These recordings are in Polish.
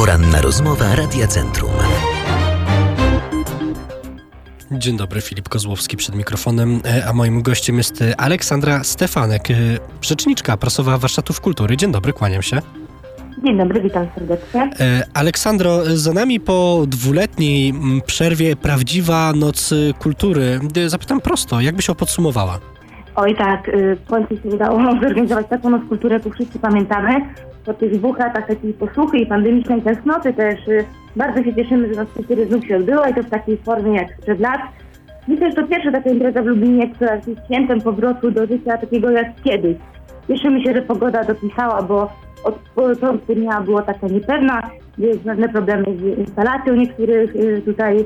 Poranna rozmowa Radia Centrum. Dzień dobry, Filip Kozłowski przed mikrofonem, a moim gościem jest Aleksandra Stefanek, rzeczniczka prasowa Warsztatów Kultury. Dzień dobry, kłaniam się. Dzień dobry, witam serdecznie. Aleksandro, za nami po 2-letniej przerwie prawdziwa Noc Kultury. Zapytam prosto, jak byś ją podsumowała? Oj tak, w końcu się udało zorganizować taką Noc Kultury, jak wszyscy pamiętamy. Po tych 2 latach takiej posłuchy i pandemicznej tęsknoty też bardzo się cieszymy, że Noc Kultury znów się odbyła i to w takiej formie jak sprzed lat. Myślę, że to pierwsza taka impreza w Lublinie, która jest świętem powrotu do życia takiego jak kiedyś. Cieszymy się, że pogoda dopisała, bo od początku dnia była taka niepewna, były pewne problemy z instalacją niektórych tutaj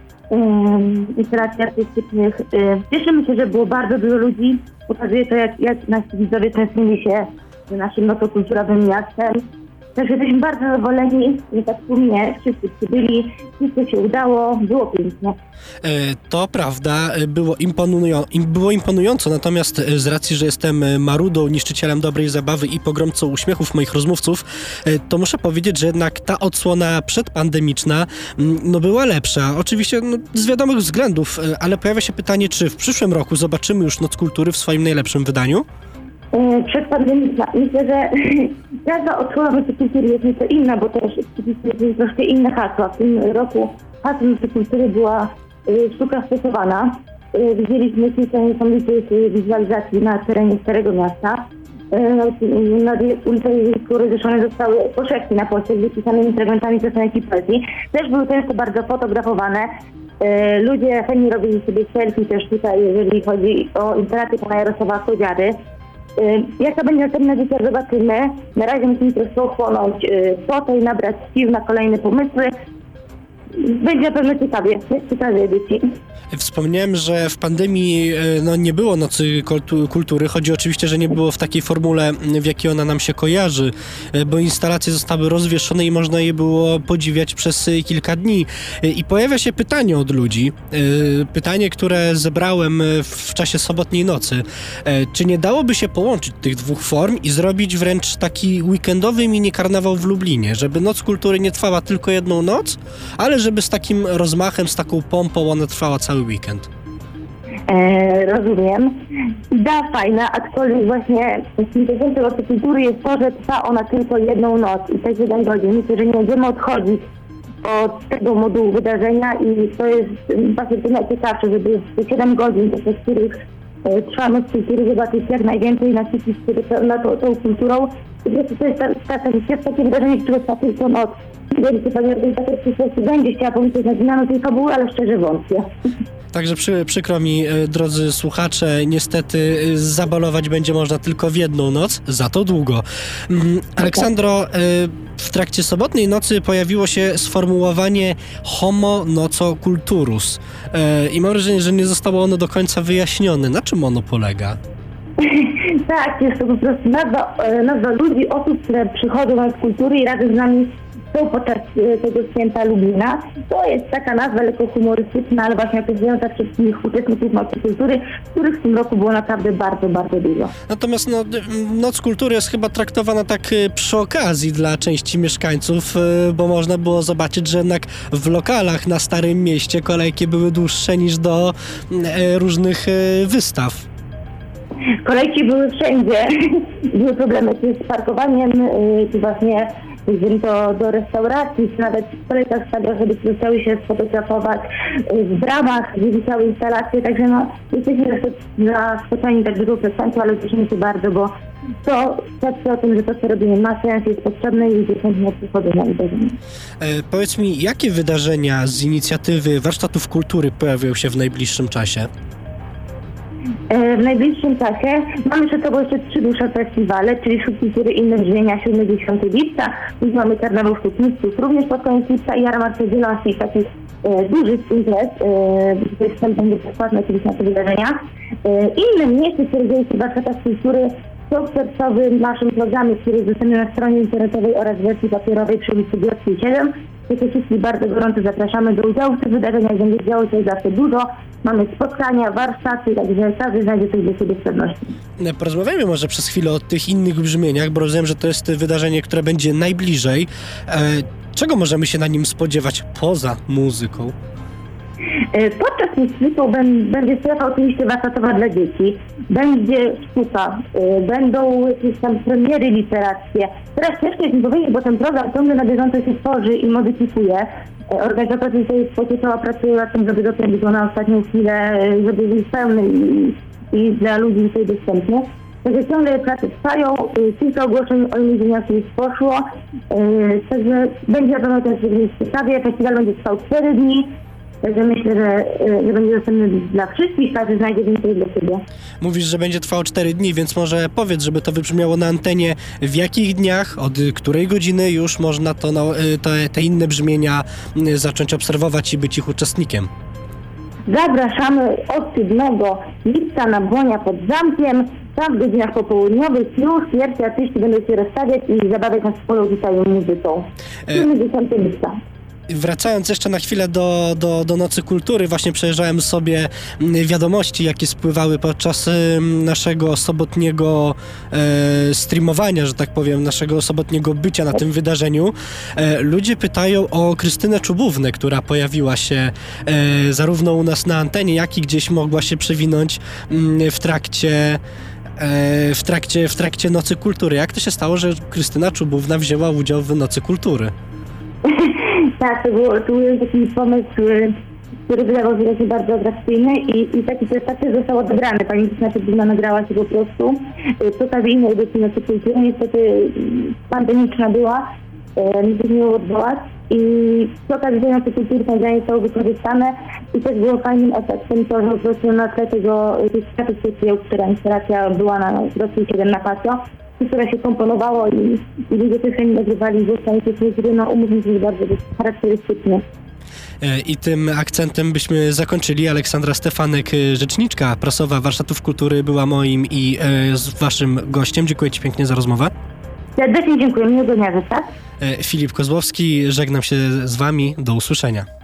instalacji artystycznych. Cieszymy się, że było bardzo dużo ludzi. Pokazuje to, jak nasi widzowie tęsknili się z naszym notokulturowym miastem. Także jesteśmy bardzo zadowoleni, że tak tłumnie wszyscy przybyli, wszystko się udało, było pięknie. To prawda, było imponująco, natomiast z racji, że jestem marudą, niszczycielem dobrej zabawy i pogromcą uśmiechów moich rozmówców, to muszę powiedzieć, że jednak ta odsłona przedpandemiczna była lepsza. Oczywiście z wiadomych względów, ale pojawia się pytanie, czy w przyszłym roku zobaczymy już Noc Kultury w swoim najlepszym wydaniu? Przedpandemiczna. Myślę, że każda odsłona Nocy Kultury jest nieco inna, bo też jest troszkę inne hasła. W tym roku hasłem Nocy Kultury była sztuka stosowana. Widzieliśmy kilka niesamowitych wizualizacji na terenie Starego Miasta. Na ulicy rozwieszone zostały poszewki na płocie z wypisanymi fragmentami piosenek poezji. Też były często bardzo fotografowane. Ludzie chętnie robili sobie selfie też tutaj, jeżeli chodzi o instalację pana Jarosława Kodziary. Jaka będzie następna edycja, zobaczymy. Na razie musimy troszkę ochłonąć po i nabrać sił na kolejne pomysły. Będzie na pewno ciekawie edycji. Wspomniałem, że w pandemii nie było Nocy Kultury. Chodzi oczywiście, że nie było w takiej formule, w jakiej ona nam się kojarzy, bo instalacje zostały rozwieszone i można je było podziwiać przez kilka dni. I pojawia się pytanie od ludzi, pytanie, które zebrałem w czasie sobotniej nocy. Czy nie dałoby się połączyć tych 2 form i zrobić wręcz taki weekendowy mini karnawał w Lublinie, żeby Noc Kultury nie trwała tylko jedną noc, ale żeby z takim rozmachem, z taką pompą ona trwała cały weekend? Rozumiem. Idea fajna, aczkolwiek właśnie interesujące Nocy Kultury jest to, że trwa ona tylko jedną noc i tak 1 godzin. Myślę, że nie będziemy odchodzić od tego modułu wydarzenia i to jest właśnie to najciekawsze, żeby te 7 godzin, podczas których trwa Noc Kultury, zobaczyć jak najwięcej nacisnąć tą kulturą. Po prostu to jest takie wydarzenie, które trwa tylko noc. Jeżeli się pani organizator w przyszłości będzie chciała pomyśleć na zmianę tej fabuły, ale szczerze wątpię. Także przykro mi, drodzy słuchacze, niestety zabalować będzie można tylko w jedną noc, za to długo. Aleksandro, w trakcie sobotniej nocy pojawiło się sformułowanie homo noco culturus i mam wrażenie, że nie zostało ono do końca wyjaśnione. Na czym ono polega? Tak, jest to po prostu nazwa ludzi, osób, które przychodzą na kultury i razem z nami są podczas tego święta Lublina. To jest taka nazwa lekko humorystyczna, ale właśnie opisująca wszystkich uczestników Nocy Kultury, których w tym roku było naprawdę bardzo, bardzo dużo. Natomiast Noc Kultury jest chyba traktowana tak przy okazji dla części mieszkańców, bo można było zobaczyć, że jednak w lokalach na Starym Mieście kolejki były dłuższe niż do różnych wystaw. Kolejki były wszędzie. Były problemy z parkowaniem, czy właśnie jeżeli to do restauracji, czy nawet w kolejkach samochodów chciały się sfotografować w bramach, gdzie wisiały instalacje, także jesteśmy zaskoczeni tak dużą frekwencją, ale cieszymy się bardzo, bo to świadczy o tym, że to, co robimy, ma sens, jest potrzebne i ludzie chętnie przychodzą na wydarzenia. Powiedz mi, jakie wydarzenia z inicjatywy Warsztatów Kultury pojawią się w najbliższym czasie? W najbliższym czasie mamy przed sobą jeszcze 3 duże festiwale, czyli Sztuk Kultury Inne Brzmienia 7-10 lipca, już mamy Karnawał Sztuk Mistrzów również pod koniec lipca i jarmark Zielonki, takich dużych imprez, tutaj wstęp będzie bezpłatny oczywiście na te wydarzenia. Inne miejsce, które dzieje się w Warsztatach Kultury, są w sercowym naszym programie, który jest dostępny na stronie internetowej oraz w wersji papierowej przy ulicy Grodzkiej 7. Wszystkich bardzo gorąco zapraszamy do udziału w tych wydarzeniach, będzie działo się zawsze dużo. Mamy spotkania, warsztaty, także każdy znajdzie coś do siebie z pewnością. Porozmawiajmy może przez chwilę o tych innych brzmieniach, bo rozumiem, że to jest wydarzenie, które będzie najbliżej. Czego możemy się na nim spodziewać poza muzyką? Podczas festiwalu będzie strefa oczywiście warsztatowa dla dzieci, będzie sztuka, będą jakieś tam premiery literackie. Teraz ciężko jest mi powiedzieć, bo ten program ciągle na bieżąco się tworzy i modyfikuje. Organizatorzy tej spotkała pracują nad tym, żeby dopiąć go na ostatnią chwilę, żeby być pełny i dla ludzi tutaj dostępny. Także ciągle prace trwają, kilka ogłoszeń o imieninach już poszło, także będzie na pewno też w ciekawie. Festiwal będzie trwał 4 dni. Także myślę, że będzie dostępny dla wszystkich, każdy znajdzie więcej dla siebie. Mówisz, że będzie trwało 4 dni, więc może powiedz, żeby to wybrzmiało na antenie, w jakich dniach, od której godziny już można te inne brzmienia zacząć obserwować i być ich uczestnikiem. Zapraszamy od 7 lipca na Błonia pod zamkiem. Tam w godzinach popołudniowych już pierwsi artyści będą się rozstawiać i zabawiać nas wspólną tutaj muzyką. 10 lipca. Wracając jeszcze na chwilę do Nocy Kultury, właśnie przejrzałem sobie wiadomości, jakie spływały podczas naszego sobotniego streamowania, że tak powiem, naszego sobotniego bycia na tym wydarzeniu. Ludzie pytają o Krystynę Czubównę, która pojawiła się zarówno u nas na antenie, jak i gdzieś mogła się przewinąć w trakcie Nocy Kultury. Jak to się stało, że Krystyna Czubówna wzięła udział w Nocy Kultury? Tak, to był taki pomysł, który wydawał się bardzo atrakcyjny i taki prestacja został odebrany. Pani Krystyna Czubówna nagrała się po prostu. To ta innej edycji Nocy Kultury niestety pandemiczna była, nie było odwołać i przy okazji Nocy Kultury nagranie zostało wykorzystane i też było fajnym efektem to, że po prostu na tle tej statystyki, która instalacja była na Rosji 7 na Pasio, które się komponowało i ludzie też chętnie nagrywali głosami, które umówmy się bardzo charakterystyczne. I tym akcentem byśmy zakończyli. Aleksandra Stefanek, rzeczniczka prasowa Warsztatów Kultury, była moim i waszym gościem. Dziękuję ci pięknie za rozmowę. Serdecznie dziękuję, miłego dnia życzę. Filip Kozłowski, żegnam się z wami. Do usłyszenia.